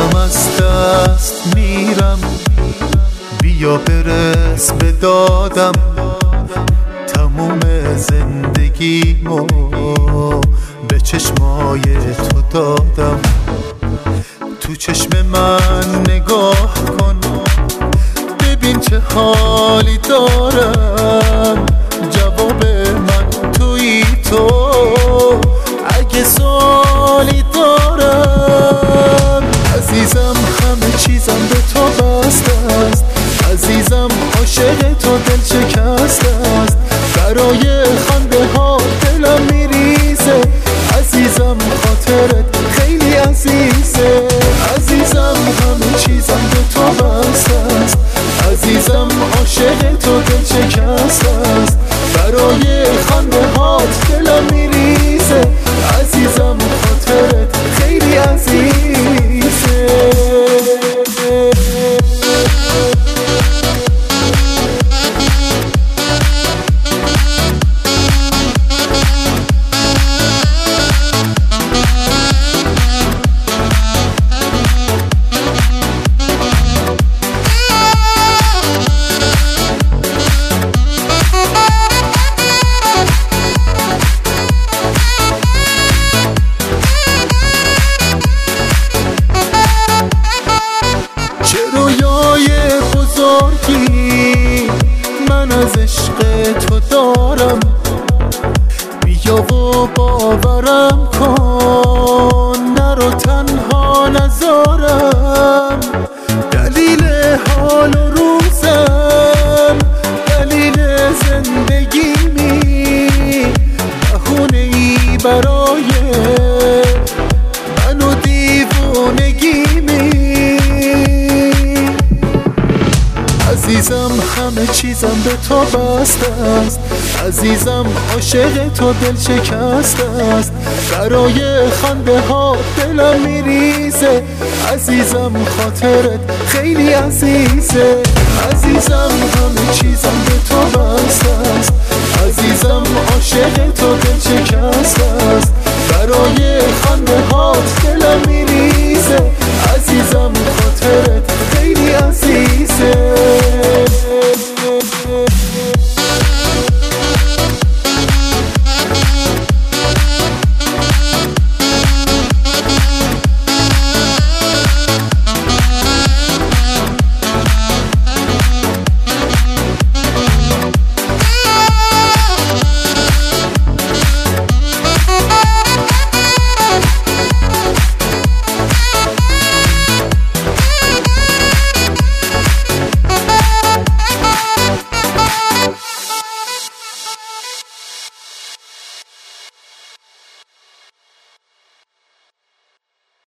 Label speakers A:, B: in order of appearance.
A: دارم از دست میرم، بیا برس به دادم. تموم زندگیمو به چشمای تو دادم. تو چشم من نگاه کن، ببین چه حالی دارم. جواب من تویی تو، اگه سوالی دارم. عزیزم همه چیزم به تو بسته است، عزیزم عاشق تو دل شکسته است. برای خنده ها دلم میریزه، عزیزم خاطرت خیلی عزیزه. عزیزم همه چیزم به تو بسته است، عزیزم عاشق تو دل شکسته است. برای خنده ها دلم میریزه، عزیزم خاطرت خیلی عزیزه. من از عشق تو دارم، بیا و باورم کن، نرو تنها نذارم. دلیل حال و روزم، دلیل زندگیمی، بهونه ای برای من و دیوونگیمی. عزیزم همه چیزم به تو بسته است، عزیزم عاشق تو دل شکسته است. برای خنده ها دلم میریزه، عزیزم خاطرت خیلی عزیزه. عزیزم همه چیزم به تو بسته است، عزیزم عاشق تو دل شکسته است. برای خنده ها دلم میریزه،